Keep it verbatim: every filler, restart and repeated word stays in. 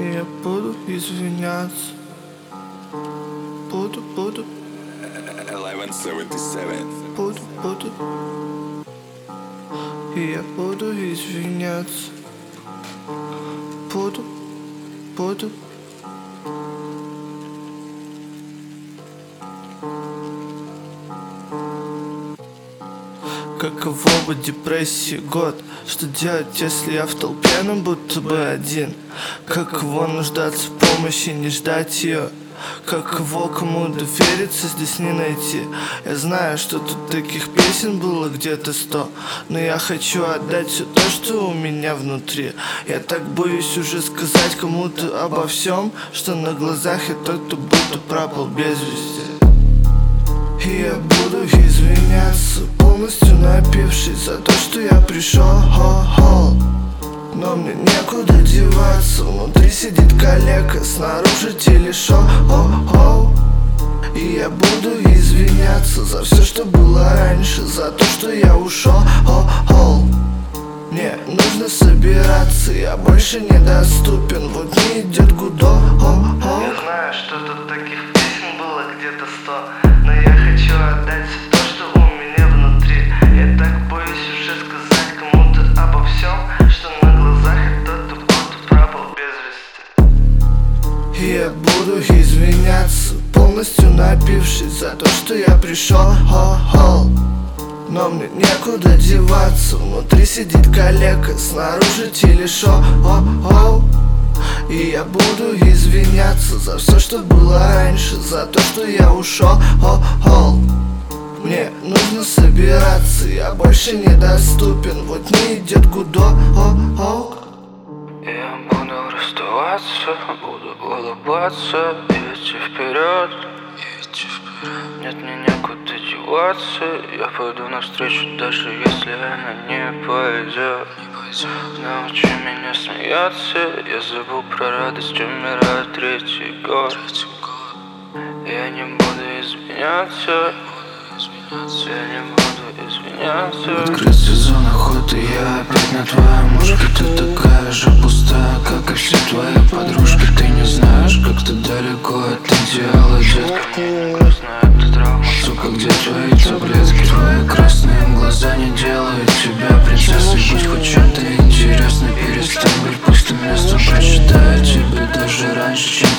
И я буду извиняться. Буду, буду, eleven seventy-seven. буду, буду. И я буду извиняться. Буду, буду. Каково бы депрессии год? Что делать, если я в толпе, но будто бы один? Каково нуждаться в помощи, не ждать ее? Каково кому довериться, здесь не найти? Я знаю, что тут таких песен было где-то сто, но я хочу отдать все то, что у меня внутри. Я так боюсь уже сказать кому-то обо всем, что на глазах я тот, кто будто пропал без вести. И я буду извиняться, полностью напившись, за то, что я пришел, хо-хо. Но мне некуда деваться, внутри сидит калека, снаружи телешоу, хо-хо. И я буду извиняться за все, что было раньше, за то, что я ушел, хо-хо. Мне нужно собираться, я больше недоступен, вот не идет гудо, хо-хо. Я знаю, что тут таких песен было где-то сто, но я хочу отдать все то, что у меня внутри. Я так боюсь уже сказать кому-то обо всем, что на глазах я тот, кто будто пропал без вести. И я буду извиняться, полностью напившись, за то, что я пришел, хо-хо. Но мне некуда деваться, внутри сидит калека, снаружи телешоу, хо-хо. И я буду извиняться за все, что было раньше, за то, что я ушел, хо-хо. Мне нужно собираться, я больше недоступен, вот не идет гудо, хо-хо. Я буду расставаться, буду улыбаться, идти вперед, идти вперед. Нет, мне некуда деваться, я пойду навстречу, даже если она не пойдет. Научи меня смеяться, я забыл про радость, умирает третий год. Я не буду изменяться, я не буду изменяться. Открыт сезон охоты, я опять на твоей мушке. Ты такая же пустая, как и все твои подружки. Ты не знаешь, как ты далеко от идеала, детка. Мне не грустно, это травма. Сука, где твои таблетки? Твои красные глаза не делают тебя принцессой. Будь хоть чем-то интересно, перестань быть пустым местом. Прочитаю тебя даже раньше, чем